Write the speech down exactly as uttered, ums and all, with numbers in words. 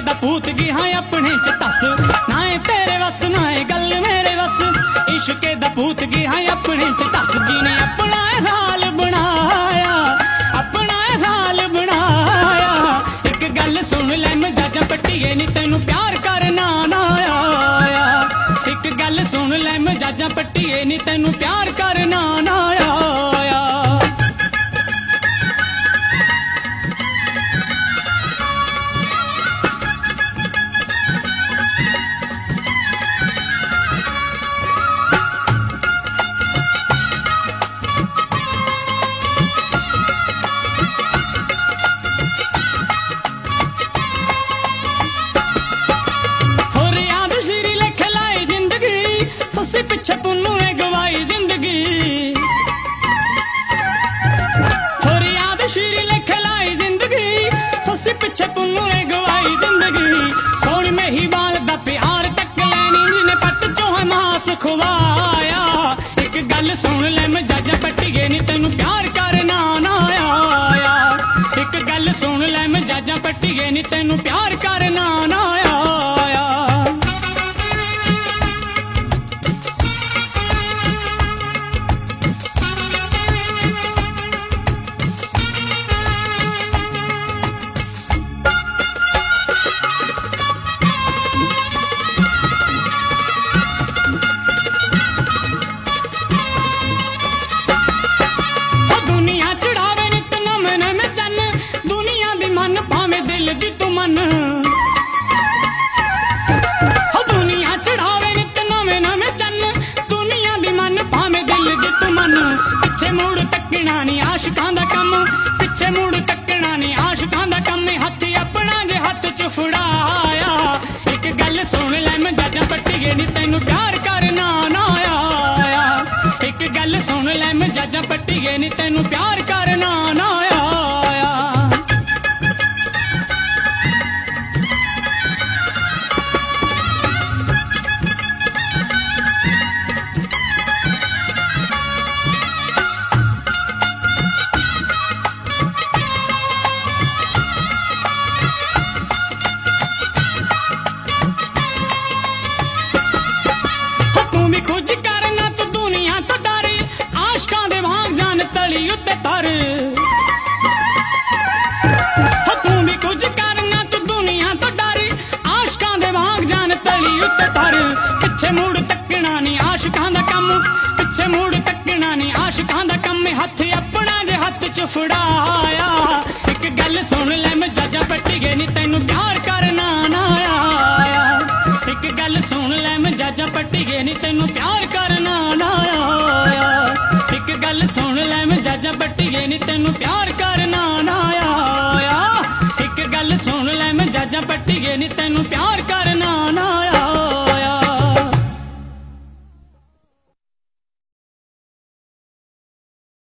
दा भूत गया अपने च तस ना है तेरे वस ना है गल मेरे वस इश्के दा भूत गया अपने च तस जिने अपना हाल बनाया अपना हाल बनाया एक गल सुन लै मजाजा पट्टीए नी तैनू प्यार करना ना आया एक गल सुन लै मजाजा पट्टीए नी तैनू प्यार करना ना आया पिछे पुन्नू ने गवाई जिंदगी थोड़ी याद शीरी लिख लाई जिंदगी ससी पिछे पुन्नू ने गवाई जिंदगी सोनी में ही बाल दा प्यार तक लैनी जिन्हें पट चो है मास खुवाया एक गल सुन ले मजाजा पट्टीए नी तैनू प्यार करना ना आया एक गल सुन ले मजाजा पट्टीए नी तैनू प्यार करना ना आया तू मन दुनिया चढ़ावे नित नवे नवे चन दुनिया दी मन भावे दिल दी तू मन पिछे मुड़ तकना नी आशिकां दा कम पिछे मुड़ तकना नी आशिकां दा कम हथ अपना जे हथ च फड़ाया एक गल सुन लै मजाजा पट्टीए नी तैनू प्यार करना ना आया एक गल सुन लै मजाजा पट्टीए नी तैनू प्यार करना ना आया कुछ करना तू दुनिया तो डर आशकां दे वांग जान तली उत्ते तर तू भी कुछ करना तू दुनिया तो डर आशकां दे वांग जान तली उत्ते तर पिछे मुड़ तकना नी आशकां दा कम पिछे मुड़ तकना नी आशकां दा कम हथ अपना जे हथ च फड़ाया एक गल सुन लै मजाजा पट्टीए नी तैनू प्यार करना ना आया एक गल सुन लै मजाजा पट्टीए नी तैनू प्यार करना ना आया एक गल सुन लै मजाजा पट्टीए नी तैनू प्यार करना ना आया एक गल सुन लै मजाजा पट्टीए नी तैनू प्यार